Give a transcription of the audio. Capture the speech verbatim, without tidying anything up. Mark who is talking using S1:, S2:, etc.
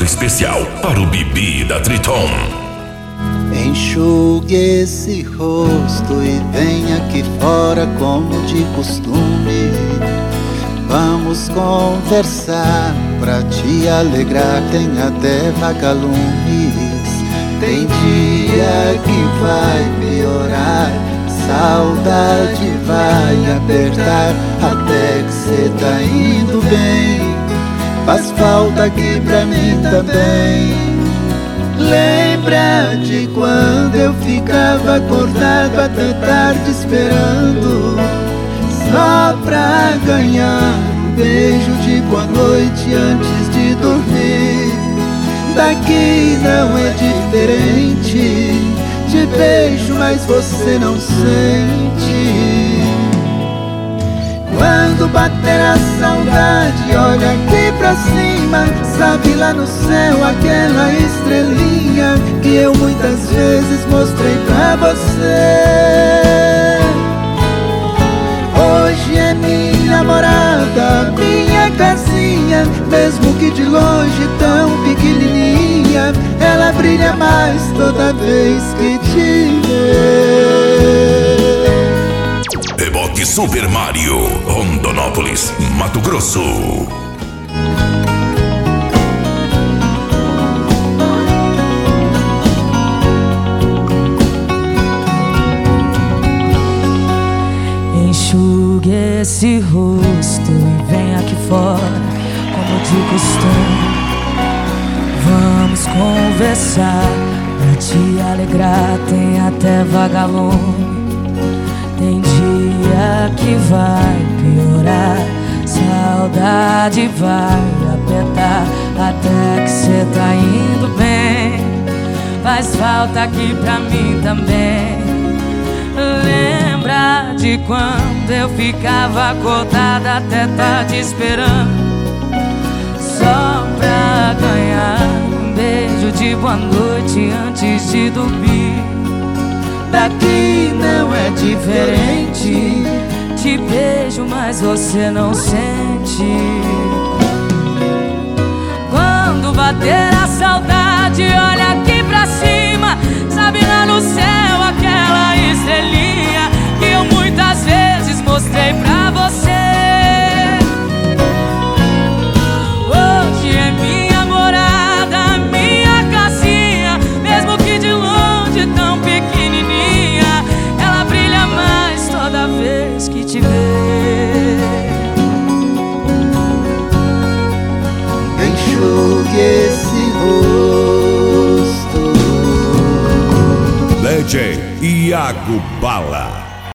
S1: especial para o Bibi da Triton.
S2: Enxugue esse rosto e venha aqui fora como de costume. Vamos conversar pra te alegrar, tem até vagalumes. Tem dia que vai piorar, saudade vai apertar, até que cê tá indo bem. Faz falta aqui pra mim também. Lembra de quando eu ficava acordado até tarde esperando, só pra ganhar um beijo de boa noite antes de dormir. Daqui não é diferente, te beijo mas você não sente. Quando bater a saudade, olha aqui pra cima, sabe lá no céu aquela estrelinha que eu muitas vezes mostrei pra você. Hoje é minha morada, minha casinha, mesmo que de longe tão pequenininha, ela brilha mais toda vez que te vê.
S1: Reboque Super Mario, Rondonópolis, Mato Grosso.
S3: Enxugue esse rosto e vem aqui fora, como de costume. Vamos conversar, pra te alegrar, tem até vagalume. Tem dia que vai piorar, saudade vai apertar, até que cê tá indo bem. Faz falta aqui pra mim também. Lembra de quando eu ficava acordada até tarde esperando, só pra ganhar um beijo de boa noite antes de dormir. Daqui não é diferente, te beijo mas você não sente. Quando bater a saudade, olha aqui pra cima, sabe lá no céu aquela estrelinha que eu muitas vezes mostrei pra você. Hoje é minha morada, minha casinha, mesmo que de longe tão pequenininha, ela brilha mais toda vez que te vê.
S2: Enxugue esse rosto.
S1: D J Iago Bala.